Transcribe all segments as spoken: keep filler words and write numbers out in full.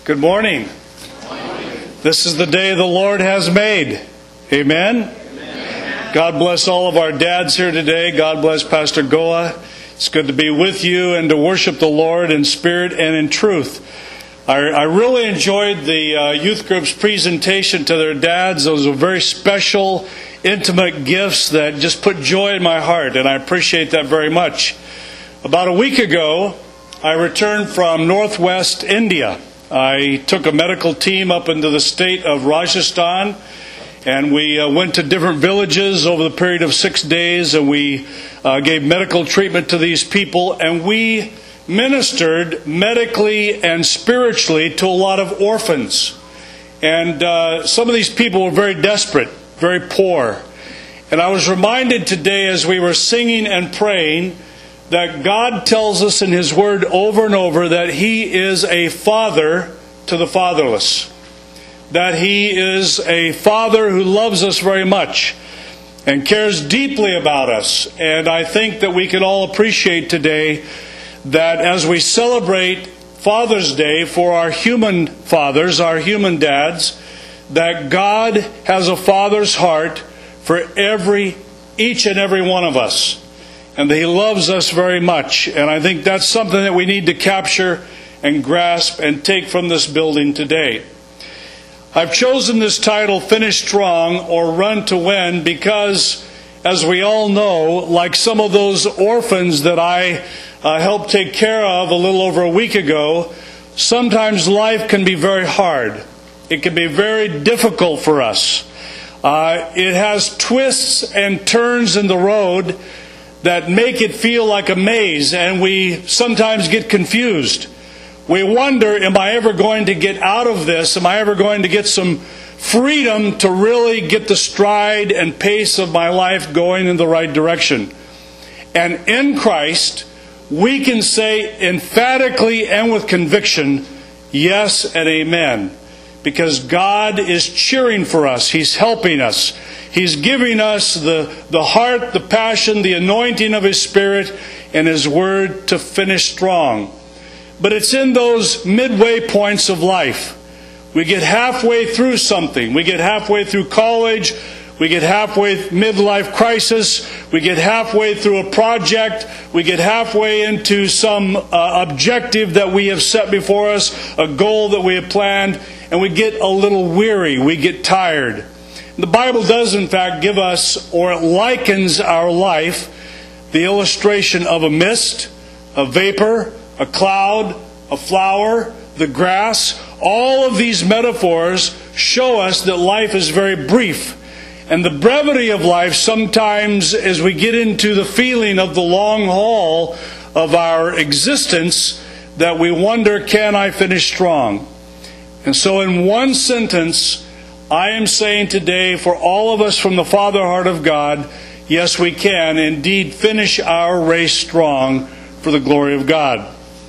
Good morning. Good morning. This is the day the Lord has made. Amen? Amen. God bless all of our dads here today. God bless Pastor Goa. It's good to be with you and to worship the Lord in spirit and in truth. I, I really enjoyed the uh, youth group's presentation to their dads. Those were very special, intimate gifts that just put joy in my heart, and I appreciate that very much. About a week ago, I returned from northwest India. I took a medical team up into the state of Rajasthan, and we uh, went to different villages over the period of six days, and we uh, gave medical treatment to these people, and we ministered medically and spiritually to a lot of orphans. And uh, some of these people were very desperate, very poor. And I was reminded today as we were singing and praying that God tells us in His Word over and over that He is a father to the fatherless. That He is a Father who loves us very much and cares deeply about us. And I think that we can all appreciate today that as we celebrate Father's Day for our human fathers, our human dads, that God has a father's heart for every, each and every one of us. And that He loves us very much. And I think that's something that we need to capture and grasp and take from this building today. I've chosen this title, Finish Strong or Run to Win, because, as we all know, like some of those orphans that I uh, helped take care of a little over a week ago, sometimes life can be very hard. It can be very difficult for us. Uh, it has twists and turns in the road that make it feel like a maze, and we sometimes get confused. We wonder, am I ever going to get out of this? Am I ever going to get some freedom to really get the stride and pace of my life going in the right direction? And in Christ, we can say emphatically and with conviction, yes and amen. Because God is cheering for us. He's helping us. He's giving us the, the heart, the passion, the anointing of His Spirit and His Word to finish strong. But it's in those midway points of life. We get halfway through something. We get halfway through college. We get halfway midlife crisis. We get halfway through a project. We get halfway into some uh, objective that we have set before us, a goal that we have planned, and we get a little weary. We get tired. The Bible does, in fact, give us, or it likens our life, the illustration of a mist, a vapor, a cloud, a flower, the grass. All of these metaphors show us that life is very brief. And the brevity of life sometimes, as we get into the feeling of the long haul of our existence, that we wonder, can I finish strong? And so in one sentence, I am saying today for all of us from the Father heart of God, yes, we can indeed finish our race strong for the glory of God.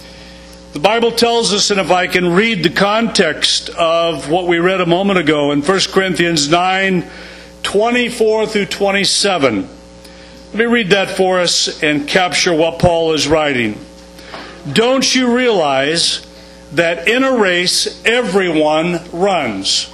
The Bible tells us, and if I can read the context of what we read a moment ago in First Corinthians nine, twenty-four through twenty-seven. Let me read that for us and capture what Paul is writing. Don't you realize that in a race everyone runs,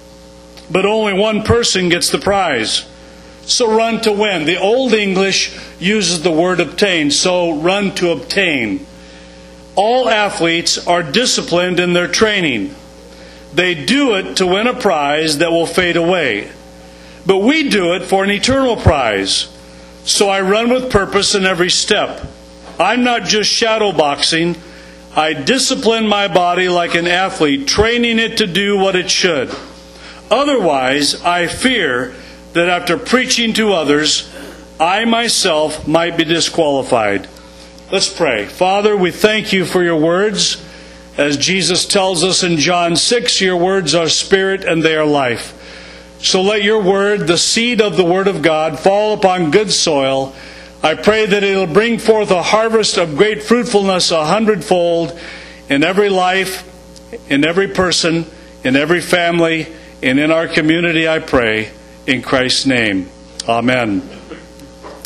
but only one person gets the prize? So run to win. The Old English uses the word obtain, so run to obtain. All athletes are disciplined in their training. They do it to win a prize that will fade away. But we do it for an eternal prize. So I run with purpose in every step. I'm not just shadow boxing. I discipline my body like an athlete, training it to do what it should. Otherwise, I fear that after preaching to others, I myself might be disqualified. Let's pray. Father, we thank You for Your words. As Jesus tells us in John six, Your words are spirit and they are life. So let Your word, the seed of the Word of God, fall upon good soil. I pray that it will bring forth a harvest of great fruitfulness a hundredfold in every life, in every person, in every family, and in our community, I pray, in Christ's name. Amen.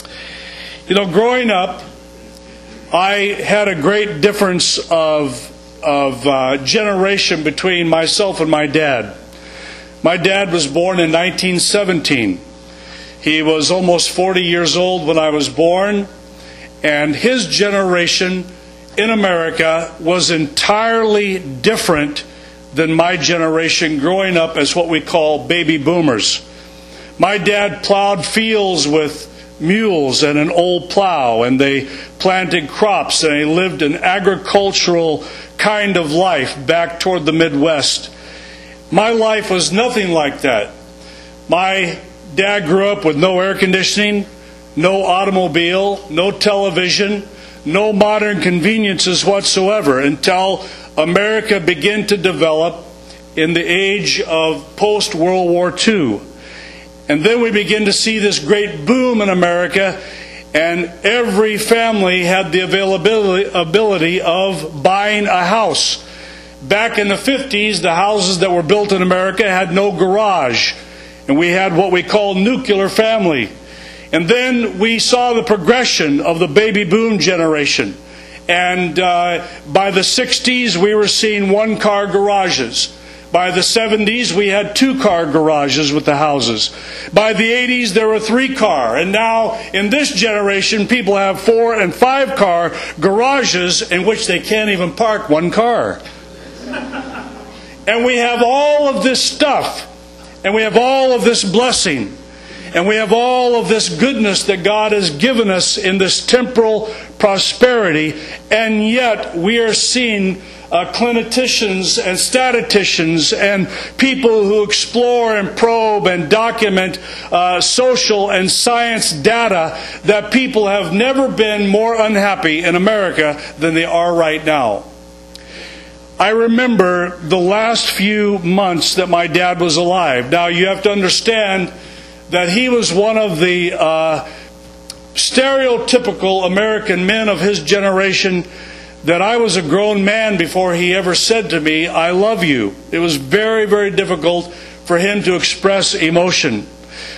You know, growing up, I had a great difference of of uh, generation between myself and my dad. My dad was born in nineteen seventeen. He was almost forty years old when I was born, and his generation in America was entirely different than my generation growing up as what we call baby boomers. My dad plowed fields with mules and an old plow, and they planted crops, and they lived an agricultural kind of life back toward the Midwest. My life was nothing like that. My dad grew up with no air conditioning, no automobile, no television, no modern conveniences whatsoever until America began to develop in the age of post-World War Two. And then we begin to see this great boom in America, and every family had the availability ability of buying a house. Back in the fifties, the houses that were built in America had no garage, and we had what we call nuclear family. And then we saw the progression of the baby boom generation. And uh, by the sixties, we were seeing one-car garages. By the seventies, we had two-car garages with the houses. By the eighties, there were three-car. And now, in this generation, people have four- and five-car garages in which they can't even park one car. And we have all of this stuff. And we have all of this blessing. And we have all of this goodness that God has given us in this temporal prosperity. And yet, we are seeing Uh, clinicians and statisticians and people who explore and probe and document uh, social and science data that people have never been more unhappy in America than they are right now. I remember the last few months that my dad was alive. Now, you have to understand that he was one of the uh, stereotypical American men of his generation, that I was a grown man before he ever said to me, "I love you." It was very, very difficult for him to express emotion.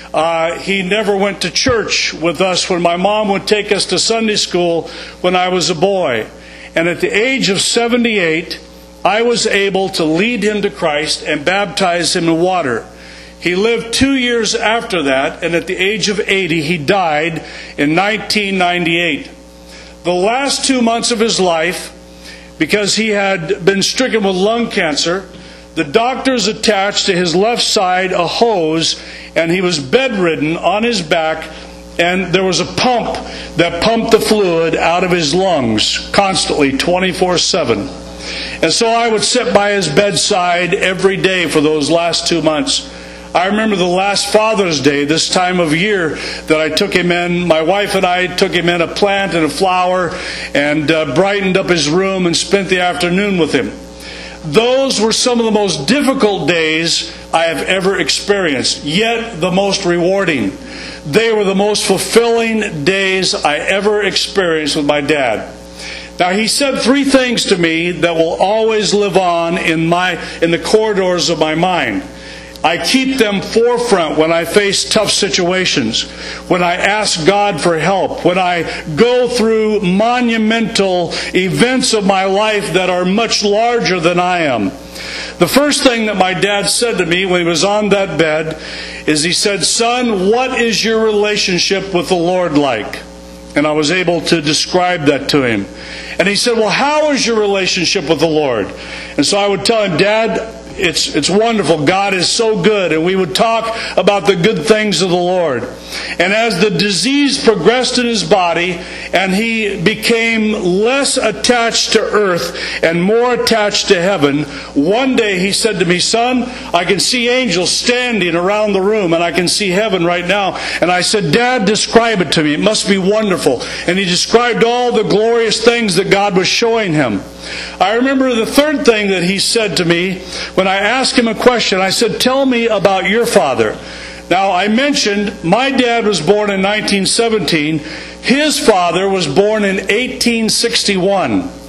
Uh, he never went to church with us when my mom would take us to Sunday school when I was a boy. And at the age of seventy-eight, I was able to lead him to Christ and baptize him in water. He lived two years after that, and at the age of eighty, he died in nineteen ninety-eight. The last two months of his life, because he had been stricken with lung cancer, the doctors attached to his left side a hose, and he was bedridden on his back, and there was a pump that pumped the fluid out of his lungs constantly, twenty-four seven. And so I would sit by his bedside every day for those last two months. I remember the last Father's Day, this time of year, that I took him in. My wife and I took him in a plant and a flower and uh, brightened up his room and spent the afternoon with him. Those were some of the most difficult days I have ever experienced, yet the most rewarding. They were the most fulfilling days I ever experienced with my dad. Now, he said three things to me that will always live on in my in the corridors of my mind. I keep them forefront when I face tough situations, when I ask God for help, when I go through monumental events of my life that are much larger than I am. The first thing that my dad said to me when he was on that bed is he said, "Son, what is your relationship with the Lord like?" And I was able to describe that to him. And he said, "Well, how is your relationship with the Lord?" And so I would tell him, "Dad, It's it's wonderful. God is so good." And we would talk about the good things of the Lord. And as the disease progressed in his body and he became less attached to earth and more attached to heaven, one day he said to me, "Son, I can see angels standing around the room and I can see heaven right now." And I said, "Dad, describe it to me. It must be wonderful." And he described all the glorious things that God was showing him. I remember the third thing that he said to me when I asked him a question. I said, "Tell me about your father." Now, I mentioned my dad was born in nineteen seventeen. His father was born in eighteen sixty-one.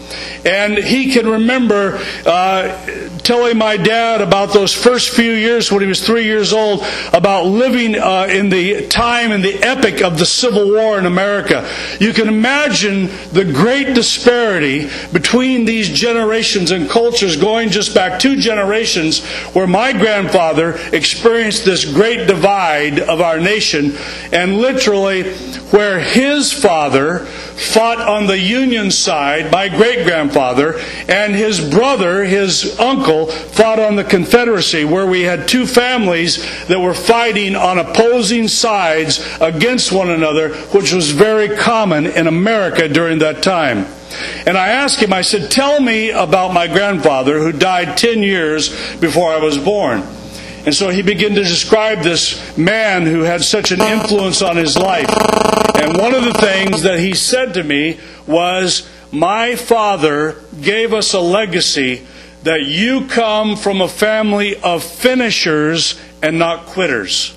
And he can remember uh, telling my dad about those first few years when he was three years old, about living uh, in the time and the epic of the Civil War in America. You can imagine the great disparity between these generations and cultures, going just back two generations, where my grandfather experienced this great divide of our nation, and literally where his father fought on the Union side, my great-grandfather, and his brother, his uncle, fought on the Confederacy, where we had two families that were fighting on opposing sides against one another, which was very common in America during that time. And I asked him, I said, tell me about my grandfather who died ten years before I was born. And so he began to describe this man who had such an influence on his life. And one of the things that he said to me was, my father gave us a legacy that you come from a family of finishers and not quitters.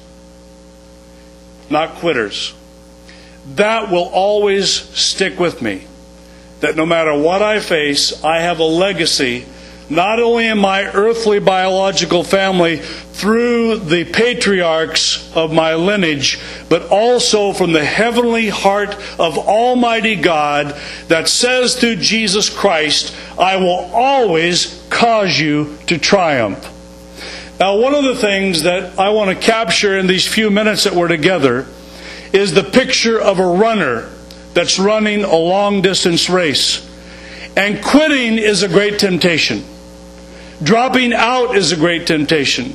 Not quitters. That will always stick with me. That no matter what I face, I have a legacy, not only in my earthly biological family through the patriarchs of my lineage, but also from the heavenly heart of Almighty God that says through Jesus Christ, I will always cause you to triumph. Now, one of the things that I want to capture in these few minutes that we're together is the picture of a runner that's running a long-distance race. And quitting is a great temptation. Dropping out is a great temptation.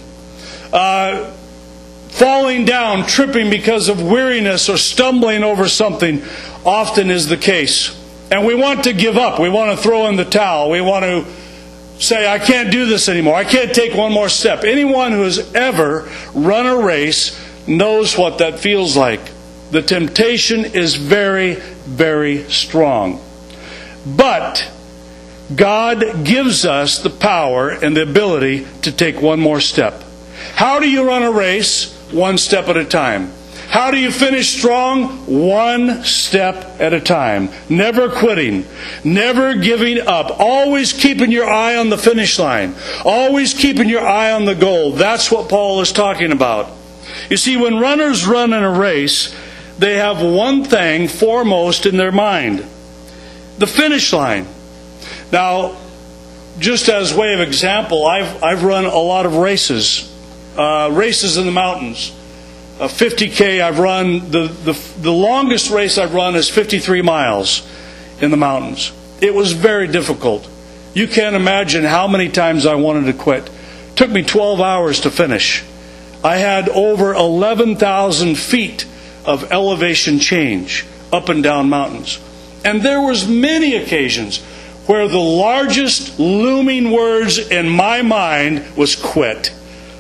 Uh, falling down, tripping because of weariness or stumbling over something often is the case. And we want to give up. We want to throw in the towel. We want to say, I can't do this anymore. I can't take one more step. Anyone who has ever run a race knows what that feels like. The temptation is very, very strong. But God gives us the power and the ability to take one more step. How do you run a race? One step at a time. How do you finish strong? One step at a time. Never quitting. Never giving up. Always keeping your eye on the finish line. Always keeping your eye on the goal. That's what Paul is talking about. You see, when runners run in a race, they have one thing foremost in their mind. The finish line. Now, just as way of example, I've, I've run a lot of races. Uh, races in the mountains. Uh, fifty K I've run, the, the, the longest race I've run is fifty-three miles in the mountains. It was very difficult. You can't imagine how many times I wanted to quit. It took me twelve hours to finish. I had over eleven thousand feet of elevation change up and down mountains. And there was many occasions where the largest looming words in my mind was quit.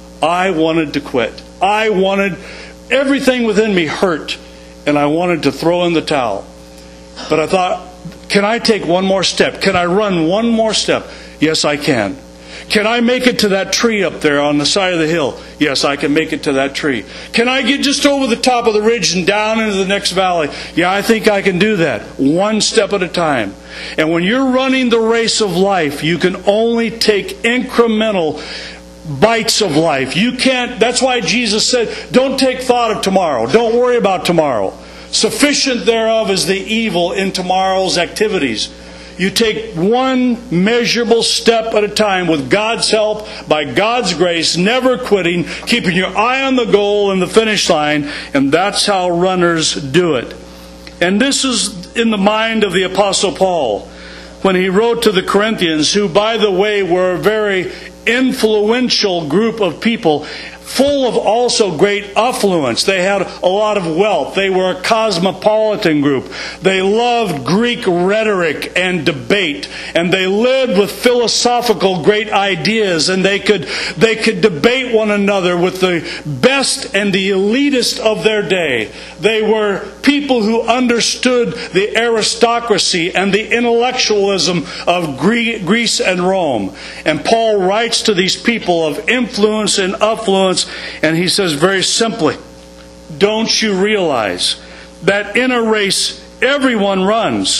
I wanted to quit. I wanted, everything within me hurt, and I wanted to throw in the towel. But I thought, can I take one more step? Can I run one more step? Yes, I can. Can I make it to that tree up there on the side of the hill? Yes, I can make it to that tree. Can I get just over the top of the ridge and down into the next valley? Yeah, I think I can do that. One step at a time. And when you're running the race of life, you can only take incremental bites of life. You can't, that's why Jesus said, don't take thought of tomorrow. Don't worry about tomorrow. Sufficient thereof is the evil in tomorrow's activities. You take one measurable step at a time with God's help, by God's grace, never quitting, keeping your eye on the goal and the finish line, and that's how runners do it. And this is in the mind of the Apostle Paul when he wrote to the Corinthians, who, by the way, were a very influential group of people, full of also great affluence. They had a lot of wealth. They were a cosmopolitan group. They loved Greek rhetoric and debate. And they lived with philosophical great ideas. And they could, they could debate one another with the best and the elitist of their day. They were people who understood the aristocracy and the intellectualism of Greece and Rome. And Paul writes to these people of influence and affluence, and he says very simply, don't you realize that in a race everyone runs,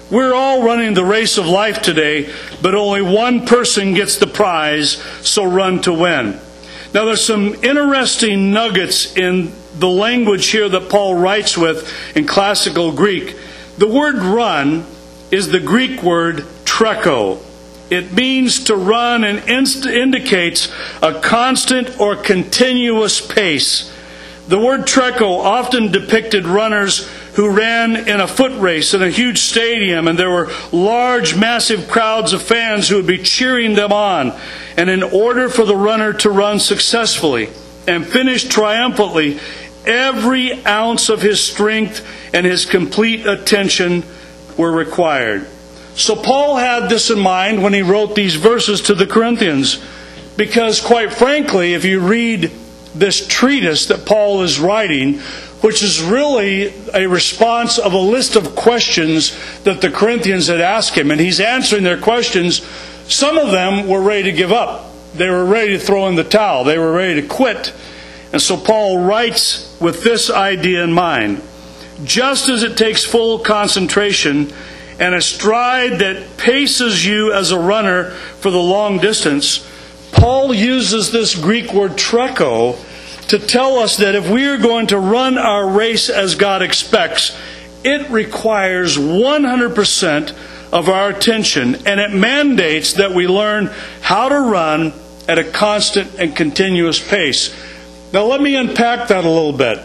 We're all running the race of life today, but only one person gets the prize, so run to win. Now there's some interesting nuggets in the language here that Paul writes with in classical Greek. The word run is the Greek word treko. It means to run and inst- indicates a constant or continuous pace. The word treko often depicted runners who ran in a foot race in a huge stadium, and there were large, massive crowds of fans who would be cheering them on. And in order for the runner to run successfully and finish triumphantly, every ounce of his strength and his complete attention were required. So Paul had this in mind when he wrote these verses to the Corinthians, because quite frankly, if you read this treatise that Paul is writing, which is really a response of a list of questions that the Corinthians had asked him, and he's answering their questions. Some of them were ready to give up. They were ready to throw in the towel. They were ready to quit. And so Paul writes with this idea in mind. Just as it takes full concentration and a stride that paces you as a runner for the long distance, Paul uses this Greek word treko to tell us that if we are going to run our race as God expects, it requires one hundred percent of our attention, and it mandates that we learn how to run at a constant and continuous pace. Now let me unpack that a little bit.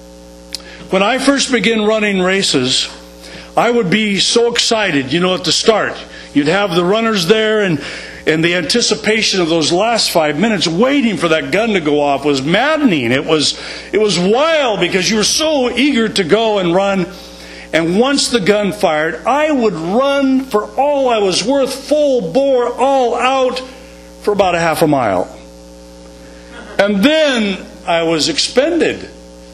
When I first began running races, I would be so excited, you know, at the start. You'd have the runners there, and And the anticipation of those last five minutes waiting for that gun to go off was maddening. It was, it was wild because you were so eager to go and run. And once the gun fired, I would run for all I was worth, full bore, all out, for about a half a mile. And then I was expended.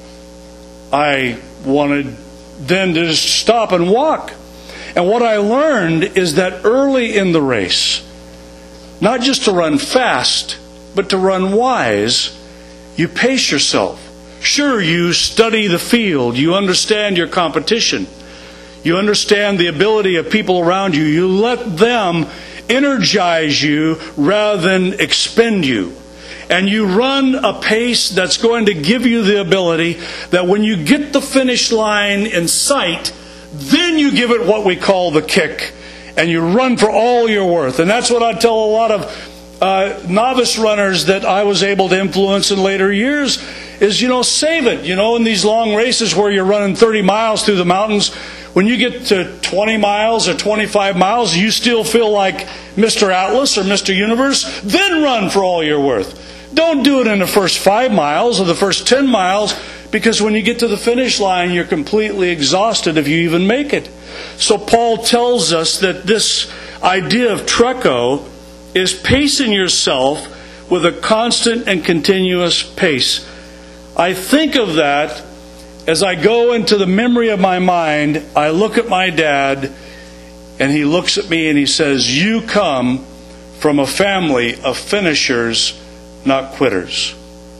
I wanted then to just stop and walk. And what I learned is that early in the race, not just to run fast, but to run wise, you pace yourself. Sure, you study the field. You understand your competition. You understand the ability of people around you. You let them energize you rather than expend you. And you run a pace that's going to give you the ability that when you get the finish line in sight, then you give it what we call the kick. And you run for all you're worth. And that's what I tell a lot of uh, novice runners that I was able to influence in later years is, you know, save it. You know, in these long races where you're running thirty miles through the mountains, when you get to twenty miles or twenty-five miles, you still feel like Mister Atlas or Mister Universe, then run for all you're worth. Don't do it in the first five miles or the first ten miles, because when you get to the finish line, you're completely exhausted if you even make it. So Paul tells us that this idea of treko is pacing yourself with a constant and continuous pace. I think of that as I go into the memory of my mind. I look at my dad, and he looks at me and he says, "You come from a family of finishers, not quitters."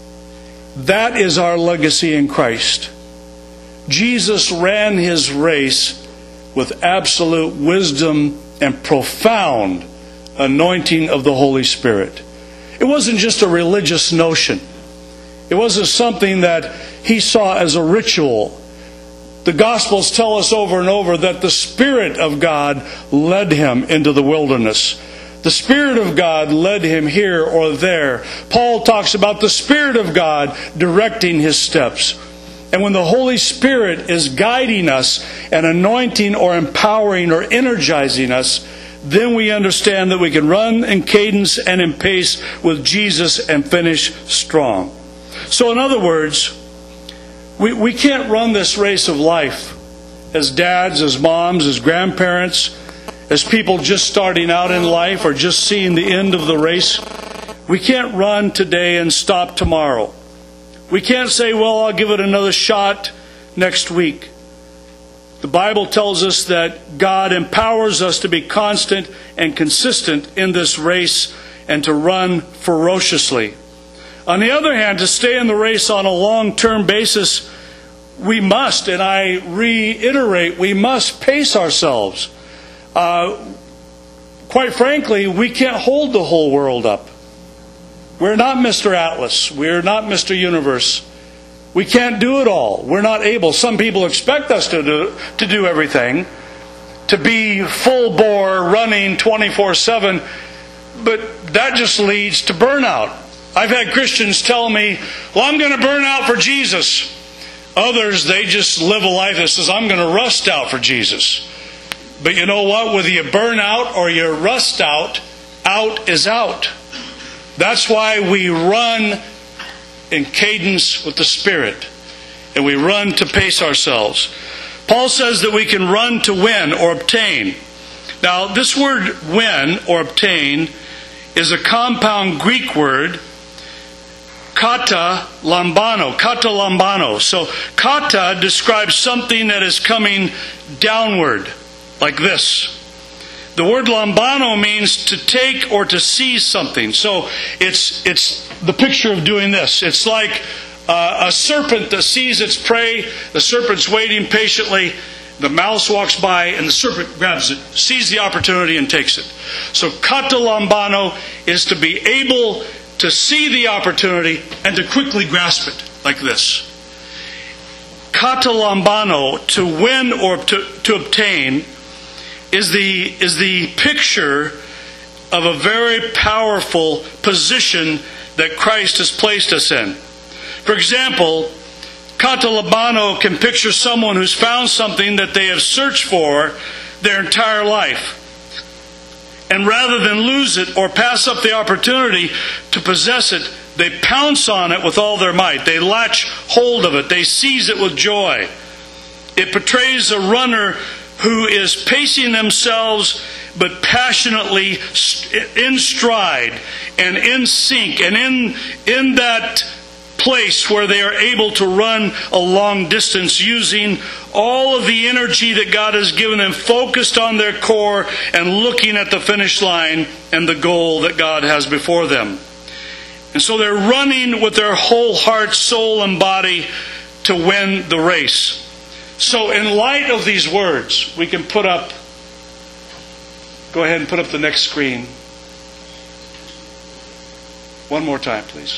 That is our legacy in Christ. Jesus ran his race with absolute wisdom and profound anointing of the Holy Spirit. It wasn't just a religious notion. It wasn't something that he saw as a ritual. The Gospels tell us over and over that the Spirit of God led him into the wilderness. The Spirit of God led him here or there. Paul talks about the Spirit of God directing his steps. And when the Holy Spirit is guiding us and anointing or empowering or energizing us, then we understand that we can run in cadence and in pace with Jesus and finish strong. So in other words, we, we can't run this race of life as dads, as moms, as grandparents, as people just starting out in life or just seeing the end of the race. We can't run today and stop tomorrow. We can't say, well, I'll give it another shot next week. The Bible tells us that God empowers us to be constant and consistent in this race and to run ferociously. On the other hand, to stay in the race on a long-term basis, we must, and I reiterate, we must pace ourselves. uh, quite frankly, we can't hold the whole world up. We're not Mister Atlas. We're not Mister Universe. We can't do it all. We're not able. Some people expect us to do, to do everything, to be full bore, running twenty-four seven, but that just leads to burnout. I've had Christians tell me, well, I'm going to burn out for Jesus. Others, they just live a life that says, I'm going to rust out for Jesus. But you know what? Whether you burn out or you rust out, out is out. That's why we run in cadence with the Spirit. And we run to pace ourselves. Paul says that we can run to win or obtain. Now, this word win or obtain is a compound Greek word, kata lambano, kata lambano. So, kata describes something that is coming downward, like this. The word lambano means to take or to seize something. So, it's it's the picture of doing this. It's like uh, a serpent that sees its prey. The serpent's waiting patiently. The mouse walks by and the serpent grabs it, sees the opportunity and takes it. So kata lambano is to be able to see the opportunity and to quickly grasp it, like this. Kata lambano, to win or to, to obtain, is the, is the picture of a very powerful position that Christ has placed us in. For example, kata lambano can picture someone who's found something that they have searched for their entire life. And rather than lose it or pass up the opportunity to possess it, they pounce on it with all their might. They latch hold of it. They seize it with joy. It portrays a runner who is pacing themselves but passionately in stride and in sync and in, in that place where they are able to run a long distance using all of the energy that God has given them, focused on their core and looking at the finish line and the goal that God has before them. And so they're running with their whole heart, soul, and body to win the race. So in light of these words, we can put up, go ahead and put up the next screen. One more time, please.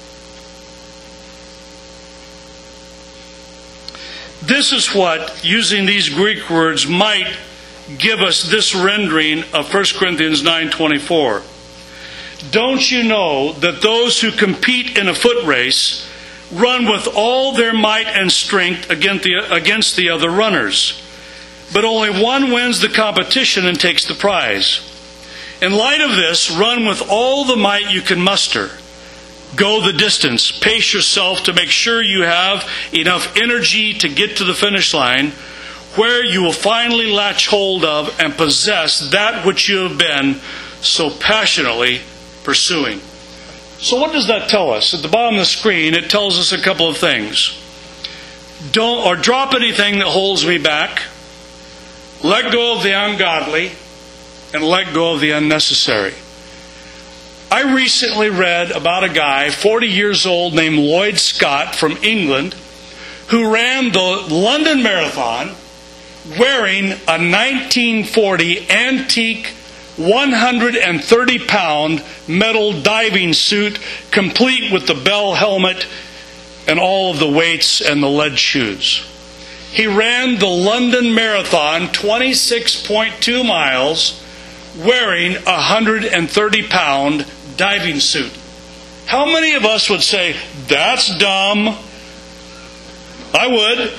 This is what, using these Greek words, might give us this rendering of First Corinthians nine twenty-four. Don't you know that those who compete in a foot race run with all their might and strength against the, against the other runners, but only one wins the competition and takes the prize. In light of this, run with all the might you can muster. Go the distance. Pace yourself to make sure you have enough energy to get to the finish line, where you will finally latch hold of and possess that which you have been so passionately pursuing. So what does that tell us? At the bottom of the screen, it tells us a couple of things. Don't or drop anything that holds me back. Let go of the ungodly and let go of the unnecessary. I recently read about a guy, forty years old, named Lloyd Scott from England, who ran the London Marathon wearing a nineteen forty antique one hundred thirty pound metal diving suit, complete with the bell helmet and all of the weights and the lead shoes. He ran the London Marathon, twenty-six point two miles, wearing a one hundred thirty pound diving suit. How many of us would say, that's dumb? I would.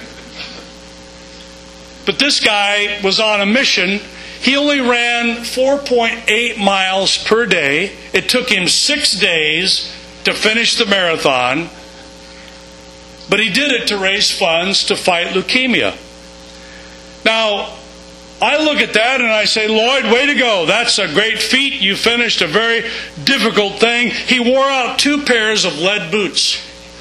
But this guy was on a mission. He only ran four point eight miles per day. It took him six days to finish the marathon. But he did it to raise funds to fight leukemia. Now, I look at that and I say, Lloyd, way to go. That's a great feat. You finished a very difficult thing. He wore out two pairs of lead boots.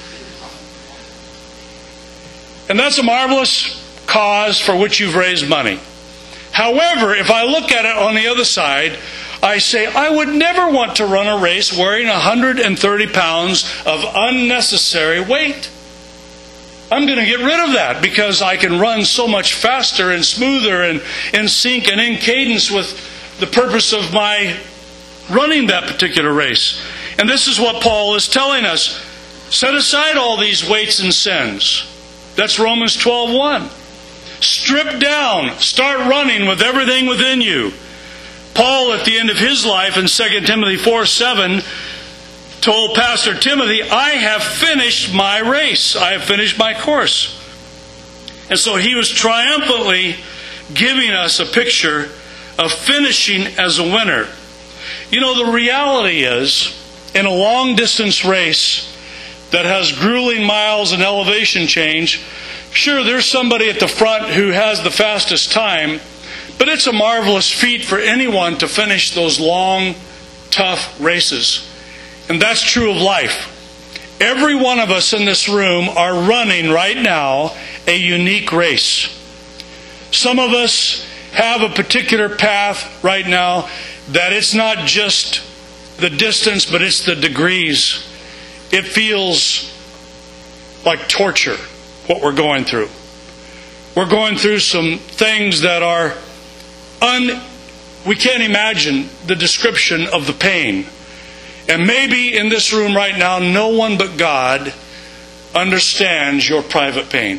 And that's a marvelous cause for which you've raised money. However, if I look at it on the other side, I say, I would never want to run a race wearing one hundred thirty pounds of unnecessary weight. I'm going to get rid of that because I can run so much faster and smoother and in sync and in cadence with the purpose of my running that particular race. And this is what Paul is telling us. Set aside all these weights and sins. That's Romans twelve one. Strip down. Start running with everything within you. Paul, at the end of his life in Second Timothy four seven, told Pastor Timothy, I have finished my race. I have finished my course. And so he was triumphantly giving us a picture of finishing as a winner. You know, the reality is, in a long-distance race that has grueling miles and elevation change, sure, there's somebody at the front who has the fastest time, but it's a marvelous feat for anyone to finish those long, tough races. And that's true of life. Every one of us in this room are running right now a unique race. Some of us have a particular path right now that it's not just the distance, but it's the degrees. It feels like torture, what we're going through. We're going through some things that are un... we can't imagine the description of the pain. And maybe in this room right now, no one but God understands your private pain.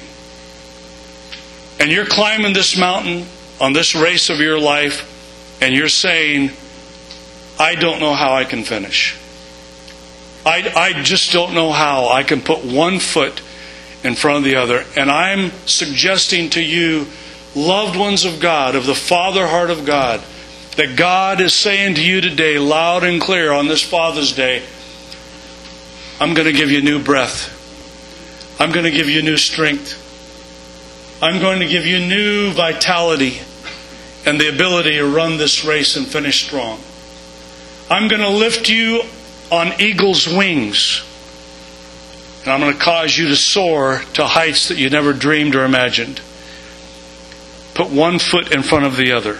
And you're climbing this mountain on this race of your life, and you're saying, I don't know how I can finish. I, I just don't know how I can put one foot in front of the other. And I'm suggesting to you, loved ones of God, of the Father heart of God, that God is saying to you today, loud and clear on this Father's Day, I'm going to give you new breath. I'm going to give you new strength. I'm going to give you new vitality and the ability to run this race and finish strong. I'm going to lift you on eagle's wings. And I'm going to cause you to soar to heights that you never dreamed or imagined. Put one foot in front of the other.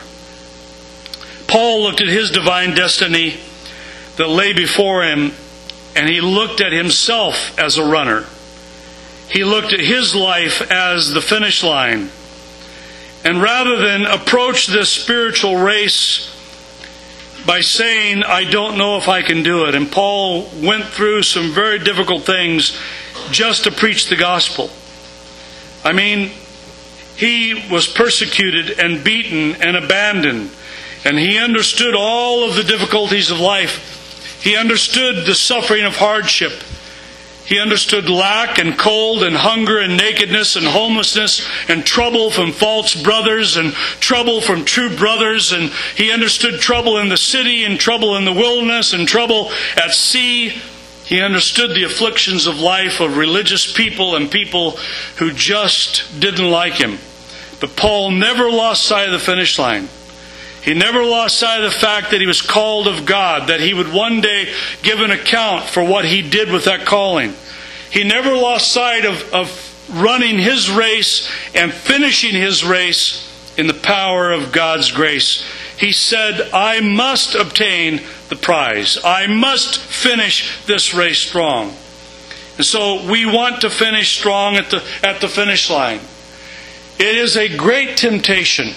Paul looked at his divine destiny that lay before him, and he looked at himself as a runner. He looked at his life as the finish line. And rather than approach this spiritual race by saying, I don't know if I can do it, and Paul went through some very difficult things just to preach the gospel. I mean, he was persecuted and beaten and abandoned. And he understood all of the difficulties of life. He understood the suffering of hardship. He understood lack and cold and hunger and nakedness and homelessness and trouble from false brothers and trouble from true brothers. And he understood trouble in the city and trouble in the wilderness and trouble at sea. He understood the afflictions of life of religious people and people who just didn't like him. But Paul never lost sight of the finish line. He never lost sight of the fact that he was called of God, that he would one day give an account for what he did with that calling. He never lost sight of, of running his race and finishing his race in the power of God's grace. He said, I must obtain the prize. I must finish this race strong. And so we want to finish strong at the, at the finish line. It is a great temptation.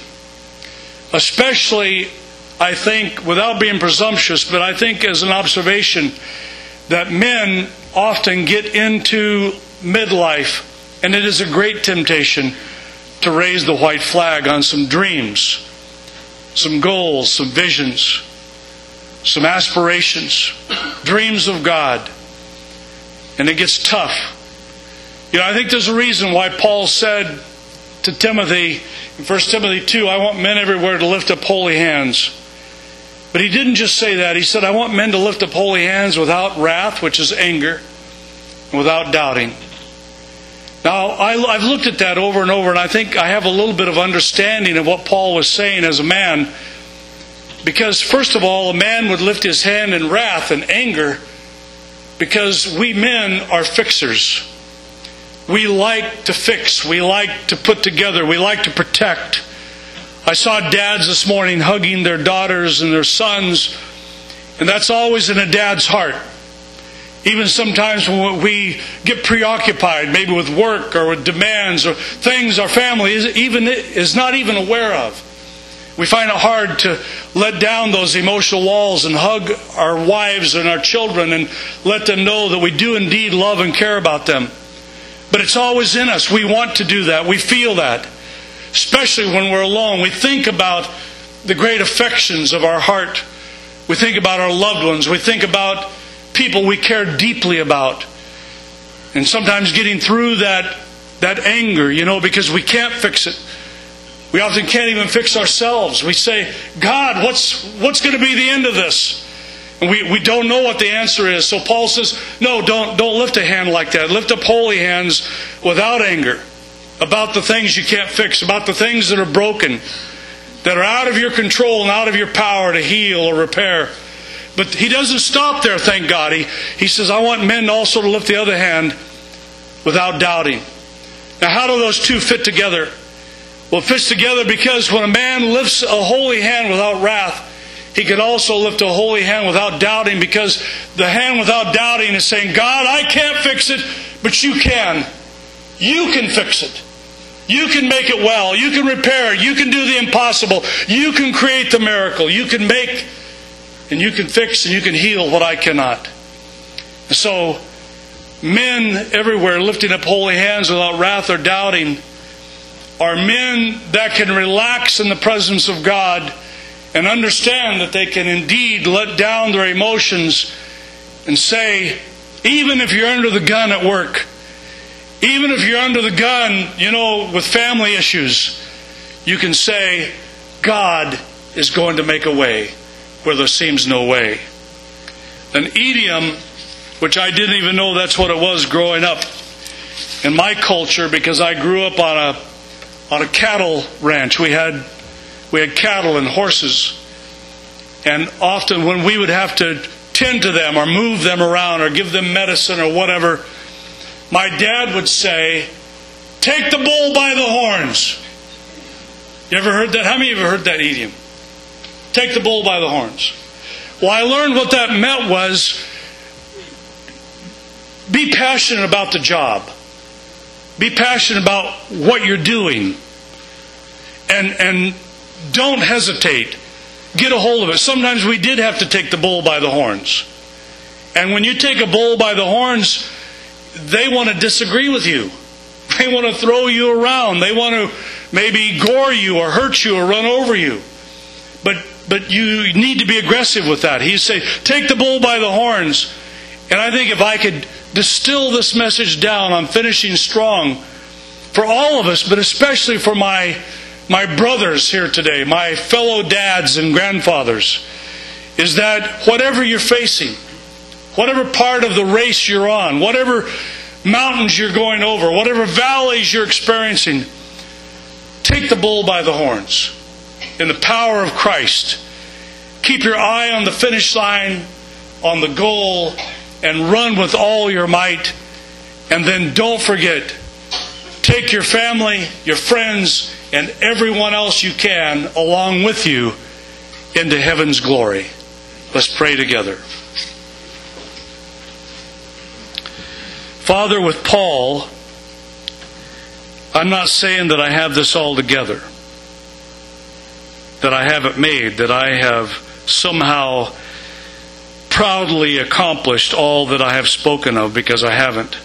Especially, I think, without being presumptuous, but I think as an observation, that men often get into midlife, and it is a great temptation to raise the white flag on some dreams, some goals, some visions, some aspirations, dreams of God. And it gets tough. You know, I think there's a reason why Paul said to Timothy, in First Timothy two, I want men everywhere to lift up holy hands. But he didn't just say that. He said, I want men to lift up holy hands without wrath, which is anger, and without doubting. Now, I, I've looked at that over and over, and I think I have a little bit of understanding of what Paul was saying as a man. Because, first of all, a man would lift his hand in wrath and anger because we men are fixers. We like to fix. We like to put together. We like to protect. I saw dads this morning hugging their daughters and their sons, and that's always in a dad's heart. Even sometimes when we get preoccupied, maybe with work or with demands or things our family is even is not even aware of. We find it hard to let down those emotional walls and hug our wives and our children and let them know that we do indeed love and care about them. But it's always in us. We want to do that. We feel that. Especially when we're alone. We think about the great affections of our heart. We think about our loved ones. We think about people we care deeply about. And sometimes getting through that, that anger, you know, because we can't fix it. We often can't even fix ourselves. We say, God, what's what's going to be the end of this? And we, we don't know what the answer is. So Paul says, no, don't, don't lift a hand like that. Lift up holy hands without anger. About the things you can't fix. About the things that are broken. That are out of your control and out of your power to heal or repair. But he doesn't stop there, thank God. He, he says, I want men also to lift the other hand without doubting. Now, how do those two fit together? Well, it fits together because when a man lifts a holy hand without wrath, he can also lift a holy hand without doubting, because the hand without doubting is saying, God, I can't fix it, but you can. You can fix it. You can make it well. You can repair it. You can do the impossible. You can create the miracle. You can make and you can fix and you can heal what I cannot. So, men everywhere lifting up holy hands without wrath or doubting are men that can relax in the presence of God and understand that they can indeed let down their emotions and say, even if you're under the gun at work, even if you're under the gun, you know, with family issues, you can say, God is going to make a way where there seems no way. An idiom, which I didn't even know that's what it was growing up in my culture, because I grew up on a on a cattle ranch. We had we had cattle and horses, and often when we would have to tend to them or move them around or give them medicine or whatever, my dad would say, take the bull by the horns. You ever heard that? How many of you have heard that idiom? Take the bull by the horns. Well, I learned what that meant was, be passionate about the job. Be passionate about what you're doing. And, and don't hesitate. Get a hold of it. Sometimes we did have to take the bull by the horns. And when you take a bull by the horns, they want to disagree with you. They want to throw you around. They want to maybe gore you or hurt you or run over you. But but you need to be aggressive with that. He said, take the bull by the horns. And I think if I could distill this message down on finishing strong for all of us, but especially for my my brothers here today, my fellow dads and grandfathers, is that whatever you're facing, whatever part of the race you're on, whatever mountains you're going over, whatever valleys you're experiencing, take the bull by the horns in the power of Christ. Keep your eye on the finish line, on the goal, and run with all your might. And then don't forget, take your family, your friends, and everyone else you can along with you into heaven's glory. Let's pray together. Father, with Paul, I'm not saying that I have this all together, that I have it made, that I have somehow proudly accomplished all that I have spoken of, because I haven't.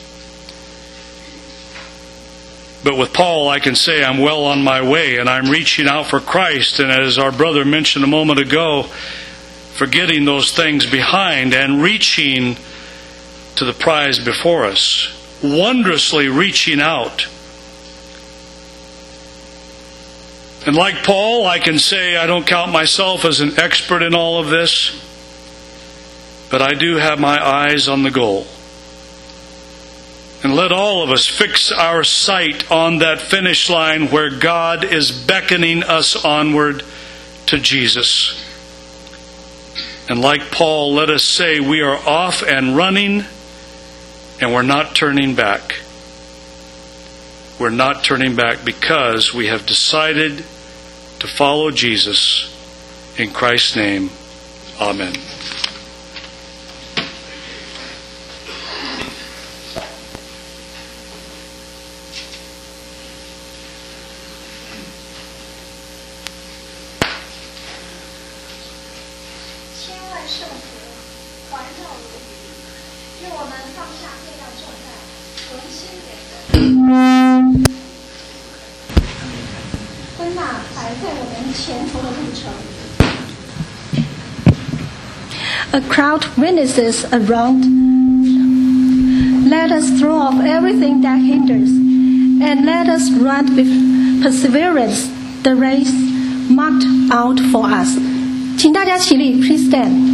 But with Paul, I can say I'm well on my way and I'm reaching out for Christ. And as our brother mentioned a moment ago, forgetting those things behind and reaching to the prize before us. Wondrously reaching out. And like Paul, I can say I don't count myself as an expert in all of this, but I do have my eyes on the goal. And let all of us fix our sight on that finish line where God is beckoning us onward to Jesus. And like Paul, let us say we are off and running, and we're not turning back. We're not turning back because we have decided to follow Jesus. In Christ's name, amen. 愿我们放下各样重担，重新点奔那摆在我们前头的路程。A crowd witnesses around. Let us throw off everything that hinders, and let us run with perseverance the race marked out for us. 请大家起立 ，Please stand.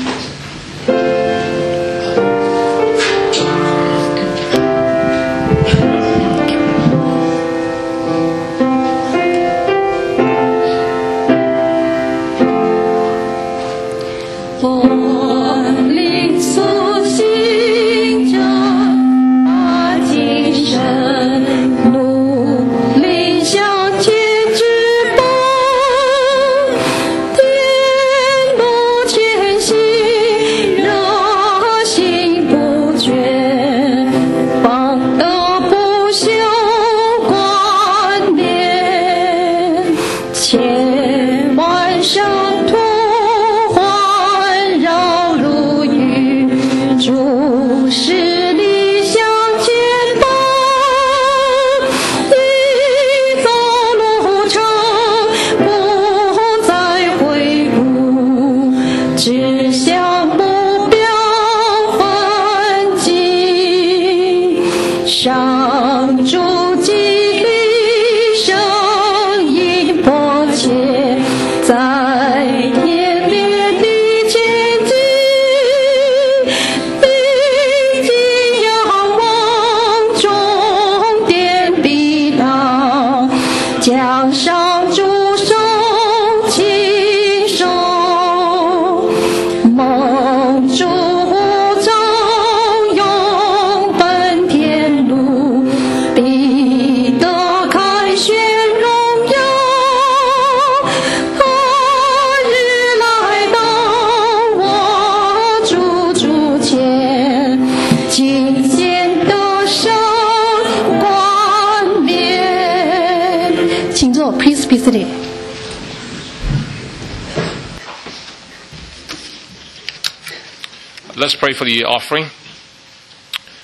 请坐 ，Please be seated. Let's pray for the offering.